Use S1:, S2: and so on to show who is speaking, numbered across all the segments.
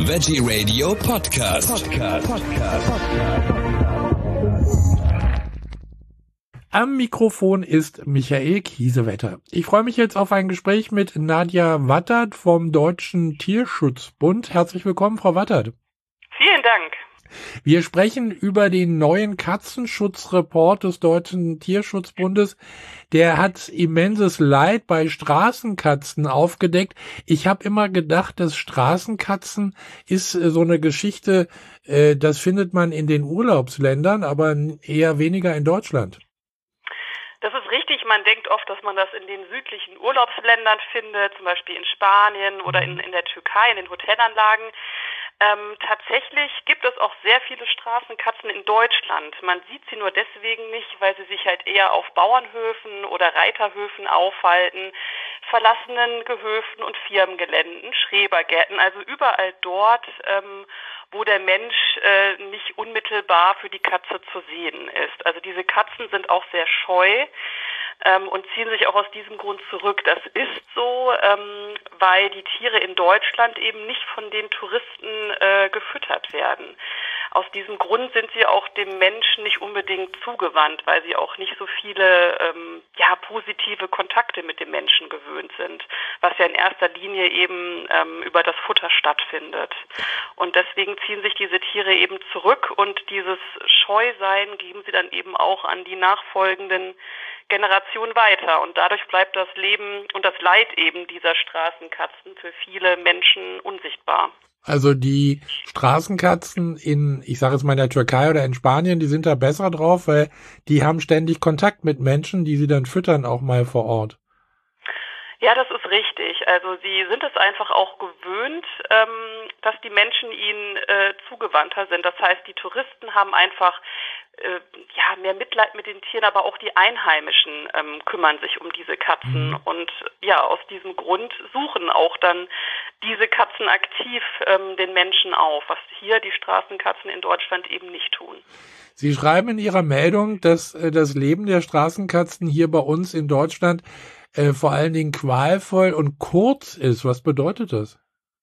S1: Veggie Radio Podcast.
S2: Am Mikrofon ist Michael Kiesewetter. Ich freue mich jetzt auf ein Gespräch mit Nadja Wattert vom Deutschen Tierschutzbund. Herzlich willkommen, Frau Wattert.
S3: Vielen Dank.
S2: Wir sprechen über den neuen Katzenschutzreport des Deutschen Tierschutzbundes. Der hat immenses Leid bei Straßenkatzen aufgedeckt. Ich habe immer gedacht, dass Straßenkatzen ist so eine Geschichte, das findet man in den Urlaubsländern, aber eher weniger in Deutschland.
S3: Das ist richtig. Man denkt oft, dass man das in den südlichen Urlaubsländern findet, zum Beispiel in Spanien oder in der Türkei, in den Hotelanlagen. Tatsächlich gibt es auch sehr viele Straßenkatzen in Deutschland. Man sieht sie nur deswegen nicht, weil sie sich halt eher auf Bauernhöfen oder Reiterhöfen aufhalten, verlassenen Gehöfen und Firmengeländen, Schrebergärten, also überall dort, wo der Mensch nicht unmittelbar für die Katze zu sehen ist. Also diese Katzen sind auch sehr scheu und ziehen sich auch aus diesem Grund zurück. Das ist so, weil die Tiere in Deutschland eben nicht von den Touristen gefüttert werden. Aus diesem Grund sind sie auch dem Menschen nicht unbedingt zugewandt, weil sie auch nicht so viele positive Kontakte mit dem Menschen gewöhnt sind, was ja in erster Linie eben über das Futter stattfindet. Und deswegen ziehen sich diese Tiere eben zurück und dieses Scheusein geben sie dann eben auch an die nachfolgenden Generationen weiter. Und dadurch bleibt das Leben und das Leid eben dieser Straßenkatzen für viele Menschen unsichtbar.
S2: Also die Straßenkatzen ich sage jetzt mal in der Türkei oder in Spanien, die sind da besser drauf, weil die haben ständig Kontakt mit Menschen, die sie dann füttern auch mal vor Ort.
S3: Ja, das ist richtig. Also sie sind es einfach auch gewöhnt, dass die Menschen ihnen zugewandter sind. Das heißt, die Touristen haben einfach mehr Mitleid mit den Tieren, aber auch die Einheimischen kümmern sich um diese Katzen. Und ja, aus diesem Grund suchen auch dann diese Katzen aktiv den Menschen auf, was hier die Straßenkatzen in Deutschland eben nicht tun.
S2: Sie schreiben in Ihrer Meldung, dass das Leben der Straßenkatzen hier bei uns in Deutschland vor allen Dingen qualvoll und kurz ist. Was bedeutet das?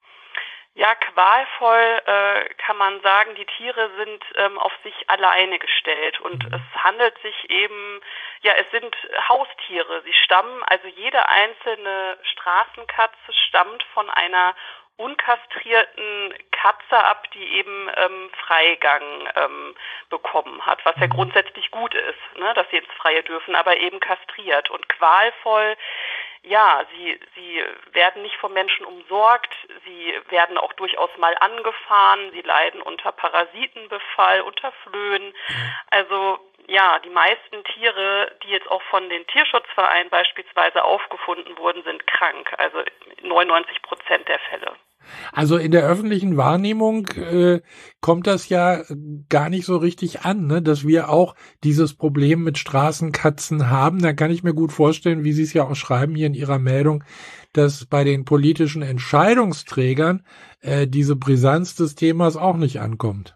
S3: Ja, qualvoll kann man sagen, die Tiere sind auf sich alleine gestellt und es handelt sich eben, es sind Haustiere. Sie stammen, also jede einzelne Straßenkatze stammt von einer unkastrierten Katze ab, die eben Freigang bekommen hat, was ja grundsätzlich gut ist, ne, dass sie ins Freie dürfen, aber eben kastriert. Und qualvoll, ja, sie werden nicht vom Menschen umsorgt, sie werden auch durchaus mal angefahren, sie leiden unter Parasitenbefall, unter Flöhen. Also ja, die meisten Tiere, die jetzt auch von den Tierschutzvereinen beispielsweise aufgefunden wurden, sind krank, also 99% der Fälle.
S2: Also in der öffentlichen Wahrnehmung kommt das ja gar nicht so richtig an, ne? Dass wir auch dieses Problem mit Straßenkatzen haben. Da kann ich mir gut vorstellen, wie Sie es ja auch schreiben hier in Ihrer Meldung, dass bei den politischen Entscheidungsträgern diese Brisanz des Themas auch nicht ankommt.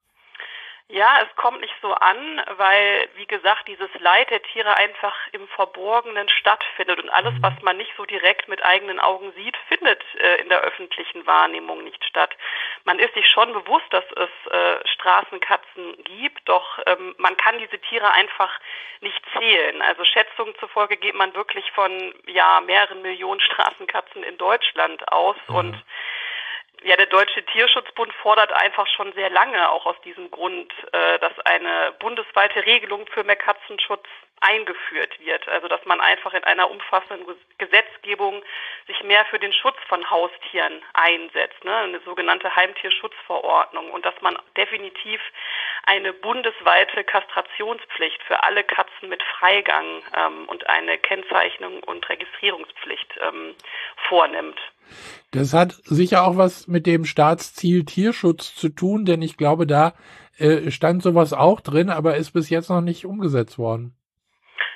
S3: Ja, es kommt nicht so an, weil, wie gesagt, dieses Leid der Tiere einfach im Verborgenen stattfindet und alles, was man nicht so direkt mit eigenen Augen sieht, findet in der öffentlichen Wahrnehmung nicht statt. Man ist sich schon bewusst, dass es Straßenkatzen gibt, doch man kann diese Tiere einfach nicht zählen. Also Schätzungen zufolge geht man wirklich von mehreren Millionen Straßenkatzen in Deutschland aus und ja, der Deutsche Tierschutzbund fordert einfach schon sehr lange, auch aus diesem Grund, dass eine bundesweite Regelung für mehr Katzenschutz eingeführt wird. Also dass man einfach in einer umfassenden Gesetzgebung sich mehr für den Schutz von Haustieren einsetzt, ne? Eine sogenannte Heimtierschutzverordnung, und dass man definitiv eine bundesweite Kastrationspflicht für alle Katzen mit Freigang und eine Kennzeichnung und Registrierungspflicht vornimmt.
S2: Das hat sicher auch was mit dem Staatsziel Tierschutz zu tun, denn ich glaube, da stand sowas auch drin, aber ist bis jetzt noch nicht umgesetzt worden.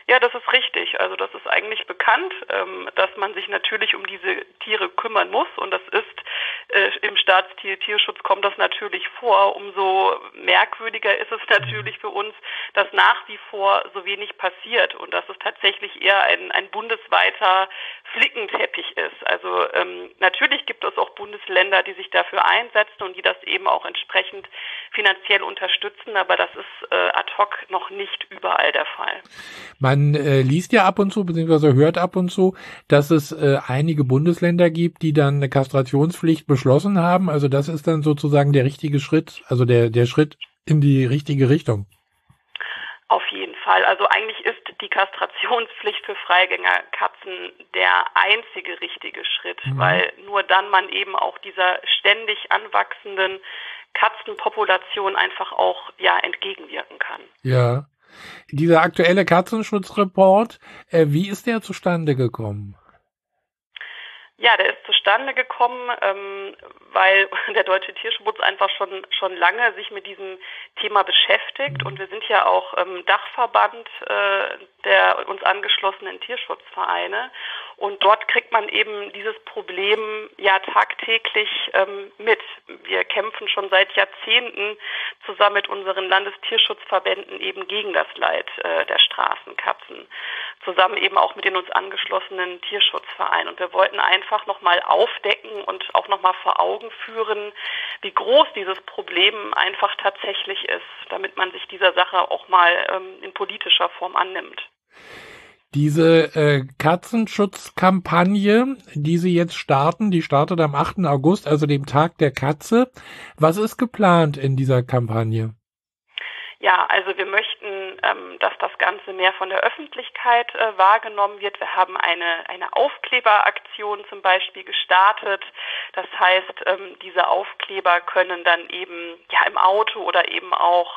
S3: Ja, das ist richtig. Also das ist eigentlich bekannt, dass man sich natürlich um diese Tiere kümmern muss und das ist im Staatstierschutz kommt das natürlich vor. Umso merkwürdiger ist es natürlich für uns, dass nach wie vor so wenig passiert und dass es tatsächlich eher ein bundesweiter Flickenteppich ist. Also natürlich gibt es auch Bundesländer, die sich dafür einsetzen und die das eben auch entsprechend finanziell unterstützen, aber das ist ad hoc noch nicht überall der Fall.
S2: Man liest ja ab und zu, beziehungsweise hört ab und zu, dass es einige Bundesländer gibt, die dann eine Kastrationspflicht beschlossen haben. Also das ist dann sozusagen der richtige Schritt, also der Schritt in die richtige Richtung.
S3: Auf jeden Fall. Also eigentlich ist die Kastrationspflicht für Freigängerkatzen der einzige richtige Schritt, weil nur dann man eben auch dieser ständig anwachsenden Katzenpopulation einfach auch entgegenwirken kann.
S2: Ja. Dieser aktuelle Katzenschutzreport, wie ist der zustande gekommen?
S3: Ja, der ist zustande gekommen, weil der Deutsche Tierschutz einfach schon lange sich mit diesem Thema beschäftigt und wir sind ja auch Dachverband der uns angeschlossenen Tierschutzvereine und dort kriegt man eben dieses Problem ja tagtäglich mit. Wir kämpfen schon seit Jahrzehnten zusammen mit unseren Landestierschutzverbänden eben gegen das Leid der Straßenkatzen, zusammen eben auch mit den uns angeschlossenen Tierschutzvereinen und wir wollten einfach nochmal aufdecken und auch nochmal vor Augen führen, wie groß dieses Problem einfach tatsächlich ist, damit man sich dieser Sache auch mal in politischer Form annimmt.
S2: Diese Katzenschutzkampagne, die Sie jetzt starten, die startet am 8. August, also dem Tag der Katze. Was ist geplant in dieser Kampagne?
S3: Ja, also wir möchten, dass das Ganze mehr von der Öffentlichkeit wahrgenommen wird. Wir haben eine Aufkleberaktion zum Beispiel gestartet. Das heißt, diese Aufkleber können dann eben im Auto oder eben auch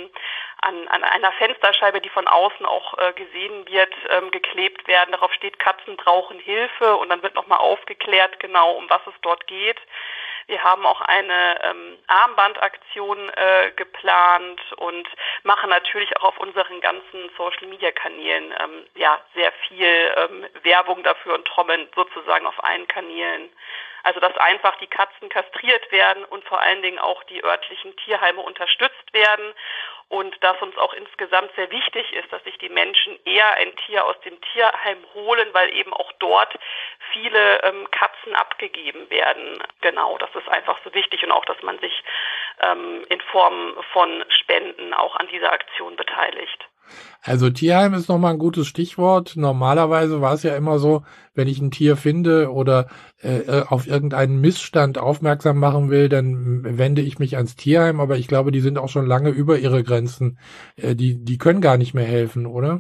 S3: an einer Fensterscheibe, die von außen auch gesehen wird, geklebt werden. Darauf steht, Katzen brauchen Hilfe und dann wird nochmal aufgeklärt, genau um was es dort geht. Wir haben auch eine Armbandaktion geplant und machen natürlich auch auf unseren ganzen Social-Media-Kanälen sehr viel Werbung dafür und trommeln sozusagen auf allen Kanälen. Also dass einfach die Katzen kastriert werden und vor allen Dingen auch die örtlichen Tierheime unterstützt werden und dass uns auch insgesamt sehr wichtig ist, dass sich die Menschen eher ein Tier aus dem Tierheim holen, weil eben auch dort viele Katzen abgegeben werden. Genau, das ist einfach so wichtig und auch, dass man sich in Form von Spenden auch an dieser Aktion beteiligt.
S2: Also Tierheim ist nochmal ein gutes Stichwort. Normalerweise war es ja immer so, wenn ich ein Tier finde oder auf irgendeinen Missstand aufmerksam machen will, dann wende ich mich ans Tierheim, aber ich glaube, die sind auch schon lange über ihre Grenzen. Die können gar nicht mehr helfen, oder?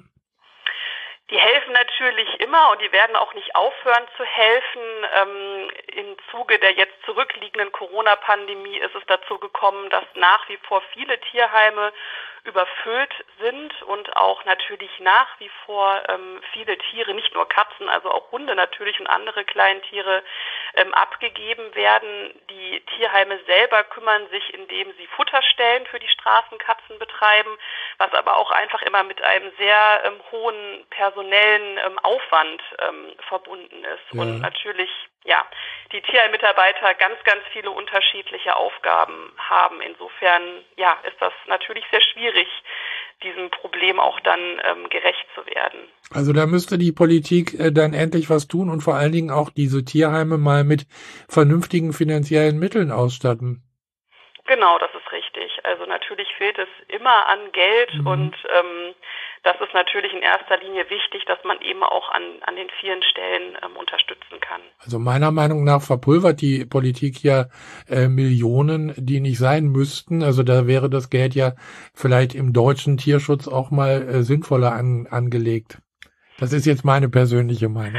S3: Die helfen natürlich immer und die werden auch nicht aufhören zu helfen. Im Zuge der jetzt zurückliegenden Corona-Pandemie ist es dazu gekommen, dass nach wie vor viele Tierheime überfüllt sind und auch natürlich nach wie vor viele Tiere, nicht nur Katzen, also auch Hunde natürlich und andere Kleintiere abgegeben werden. Die Tierheime selber kümmern sich, indem sie Futterstellen für die Straßenkatzen betreiben, was aber auch einfach immer mit einem sehr hohen personellen Aufwand verbunden ist. Ja. Und natürlich die Tierheimmitarbeiter ganz, ganz viele unterschiedliche Aufgaben haben. Insofern ist das natürlich sehr schwierig, diesem Problem auch dann gerecht zu werden.
S2: Also da müsste die Politik dann endlich was tun und vor allen Dingen auch diese Tierheime mal mit vernünftigen finanziellen Mitteln ausstatten.
S3: Genau, das ist richtig. Also natürlich fehlt es immer an Geld und das ist natürlich in erster Linie wichtig, dass man eben auch an den vielen Stellen unterstützen kann.
S2: Also meiner Meinung nach verpulvert die Politik ja Millionen, die nicht sein müssten. Also da wäre das Geld ja vielleicht im deutschen Tierschutz auch mal sinnvoller angelegt. Das ist jetzt meine persönliche Meinung.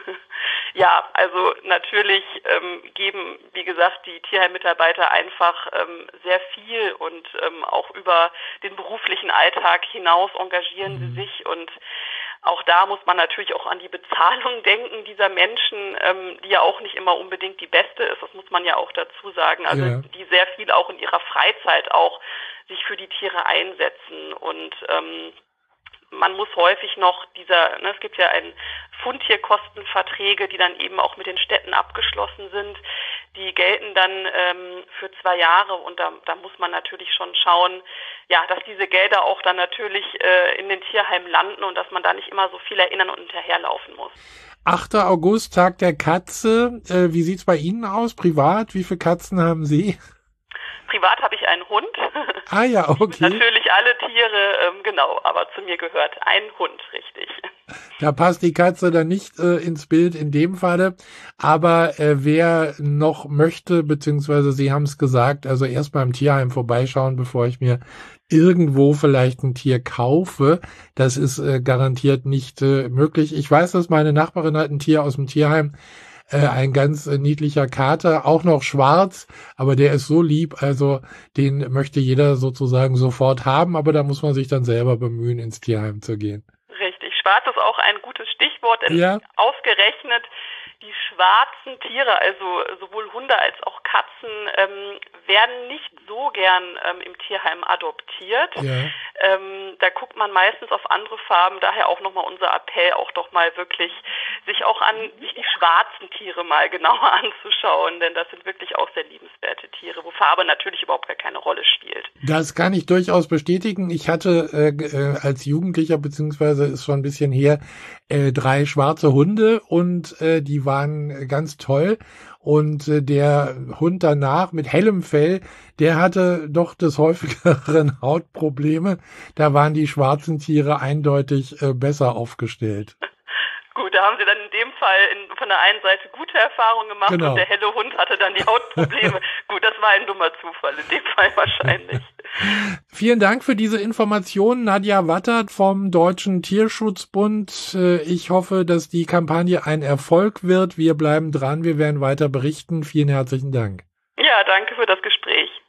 S3: Ja, also natürlich geben, wie gesagt, die Tierheimmitarbeiter einfach sehr viel und auch über den beruflichen Alltag hinaus engagieren sie sich und auch da muss man natürlich auch an die Bezahlung denken dieser Menschen, die ja auch nicht immer unbedingt die beste ist, das muss man ja auch dazu sagen, also die sehr viel auch in ihrer Freizeit auch sich für die Tiere einsetzen und man muss häufig noch es gibt ja Fundtierkostenverträge, die dann eben auch mit den Städten abgeschlossen sind. Die gelten dann für 2 Jahre und da muss man natürlich schon schauen, ja, dass diese Gelder auch dann natürlich in den Tierheimen landen und dass man da nicht immer so viel erinnern und hinterherlaufen muss.
S2: 8. August, Tag der Katze. Wie sieht's bei Ihnen aus, privat? Wie viele Katzen haben Sie?
S3: Privat habe ich einen Hund.
S2: Ah ja, okay.
S3: Natürlich alle Tiere, genau, aber zu mir gehört ein Hund, richtig.
S2: Da passt die Katze dann nicht ins Bild in dem Falle. Aber wer noch möchte, beziehungsweise Sie haben es gesagt, also erst beim Tierheim vorbeischauen, bevor ich mir irgendwo vielleicht ein Tier kaufe. Das ist garantiert nicht möglich. Ich weiß, dass meine Nachbarin hat ein Tier aus dem Tierheim, ein ganz niedlicher Kater, auch noch schwarz, aber der ist so lieb, also den möchte jeder sozusagen sofort haben, aber da muss man sich dann selber bemühen, ins Tierheim zu gehen.
S3: Richtig, schwarz ist auch ein gutes Stichwort, denn
S2: ja.
S3: Ausgerechnet die schwarzen Tiere, also sowohl Hunde als auch Katzen, werden nicht so gern im Tierheim adoptiert.
S2: Ja.
S3: Da guckt man meistens auf andere Farben, daher auch nochmal unser Appell, auch doch mal wirklich sich die schwarzen Tiere mal genauer anzuschauen, denn das sind wirklich auch sehr liebenswerte Tiere, wo Farbe natürlich überhaupt gar keine Rolle spielt.
S2: Das kann ich durchaus bestätigen. Ich hatte als Jugendlicher, beziehungsweise ist schon ein bisschen her, 3 schwarze Hunde und die waren ganz toll. Und der Hund danach mit hellem Fell, der hatte doch des häufigeren Hautprobleme. Da waren die schwarzen Tiere eindeutig besser aufgestellt.
S3: Gut, da haben Sie dann in dem Fall von der einen Seite gute Erfahrungen gemacht, genau. Und der helle Hund hatte dann die Hautprobleme. Gut, das war ein dummer Zufall in dem Fall wahrscheinlich.
S2: Vielen Dank für diese Information, Nadja Wattert vom Deutschen Tierschutzbund. Ich hoffe, dass die Kampagne ein Erfolg wird. Wir bleiben dran, wir werden weiter berichten. Vielen herzlichen Dank.
S3: Ja, danke für das Gespräch.